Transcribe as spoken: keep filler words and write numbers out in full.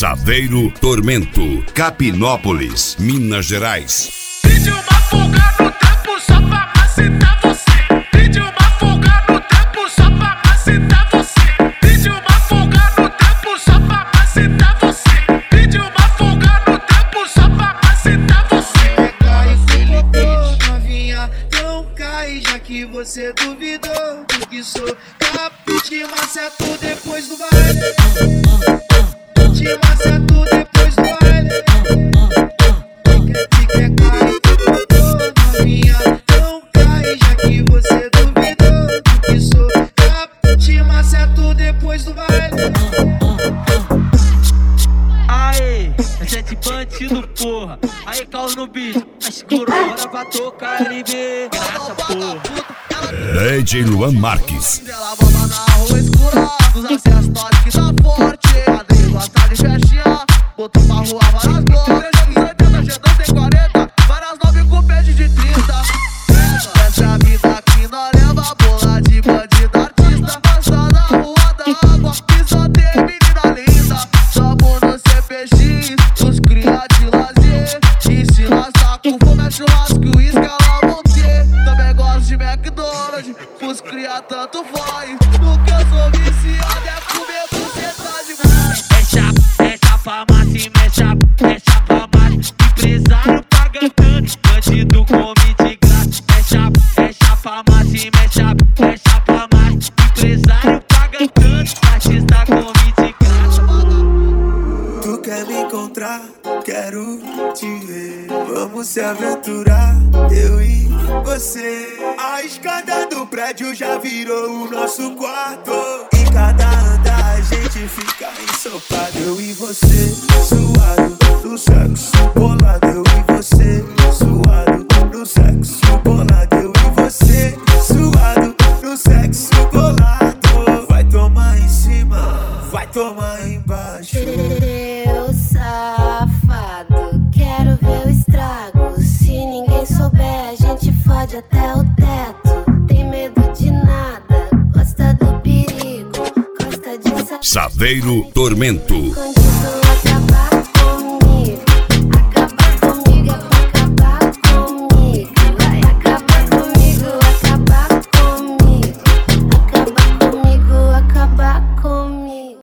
Saveiro Tormento, Capinópolis, Minas Gerais. Pedi uma folga no tempo só pra macetar você. Pedi uma folga no tempo só pra macetar você. Pedi uma folga no tempo só pra macetar você. Pedi uma folga no tempo só pra macetar você. Cai e ficou novinha, não cai já que você duvidou. Porque sou capo, te maceto depois do baile. Te maceto depois do baile. Quer cair e ficou novinha, não cai já que você duvidou. Porque sou capo, te maceto depois do baile. Aê, é sete bandido, porra. Aí, caos no bicho, tá escuro, bora pra tocar L B. Graça, porra. D J Luan Marques. Ela bomba na rua escura, nos acessos que tá forte. Padrinho gosta de festinha, botou pra rua várias glórias. três oitenta, G dois tem quarenta, várias nove com pede de trinta. Essa é a vida que nós leva, bola de bandido artista. Passa na rua da água e só tem menina linda. Tamo no C P X, os cria de lazer. E se nós tá com fome é churrasco e uísque ela vão ter. Também gosto de McDonald's, os cria tanto faz. No que eu sou viciado é comer buceta demais. É chapa, é chapa massa e mexe chapa, é chapa massa. Empresário paga tanto, bandido come de graça. É chapa, é chapa massa e mexe chapa, é chapa massa. Empresário paga tanto, artista come de graça. Tu quer me encontrar? Quero te ver. Vamos se aventurar, eu e você. A escada do prédio já virou o nosso quarto. Em cada andar a gente fica ensopado. Eu e você, suado no sexo bolado. Eu e você, suado no sexo bolado. Eu e você, suado no sexo bolado. Vai tomar em cima, vai tomar embaixo. Meu safado, quero ver o estrago. Se ninguém souber, a gente fode até o teto. Tem medo de nada, gosta do perigo, gosta de saber. Saveiro Tormento. Condição